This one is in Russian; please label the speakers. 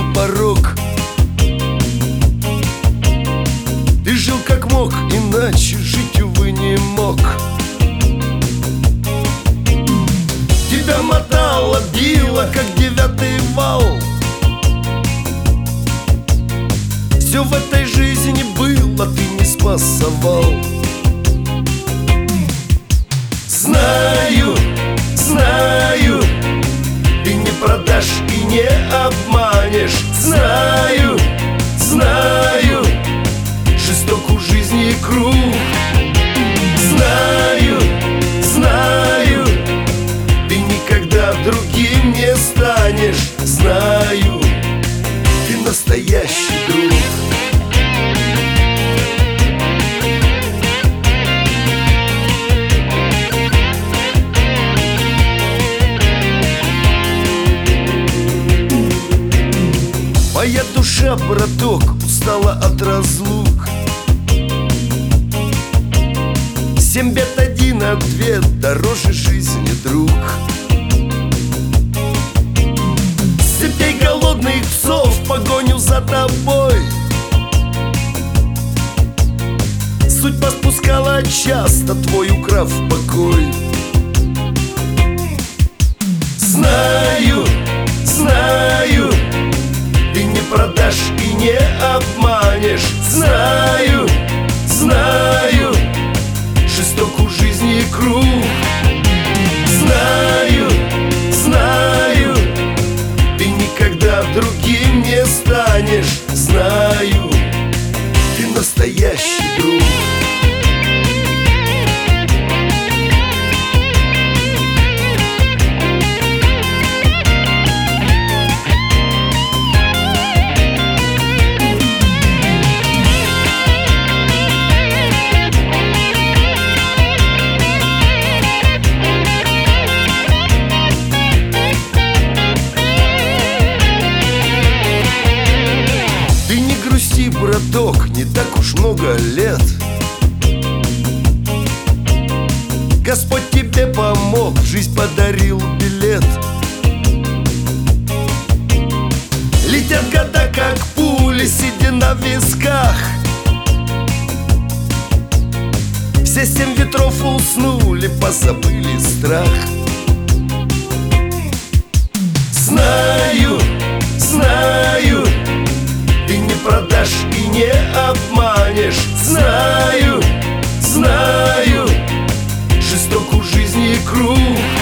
Speaker 1: порог. Ты жил как мог, иначе жить, увы, не мог. Тебя мотало, било, как 9-й вал. Все в этой жизни было, ты не спасовал. Знаю, знаю, ты не продашь и не обманешь. Знаю, знаю, жесток у жизни круг. Знаю, знаю, ты никогда другим не станешь. Знаю, ты настоящий друг. Моя душа, браток, устала от разлук. 7 бед, 1 ответ, дороже жизни, друг. Степей голодных псов в погоню за тобой. Судьба спускала часто, твой украв покой. Знаю, знаю, ты не продашь и не обманешь. Знаю, знаю, жесток у жизни круг. Знаю, знаю, ты никогда другим не станешь. Знаю, ты настоящий друг. Браток, не так уж много лет. Господь тебе помог, в жизнь подарил билет. Летят года, как пули, сидя на висках. Все 7 ветров уснули, позабыли страх. Знаю, знаю, ты не продашь и не обманешь. Знаю, знаю, жесток у жизни круг.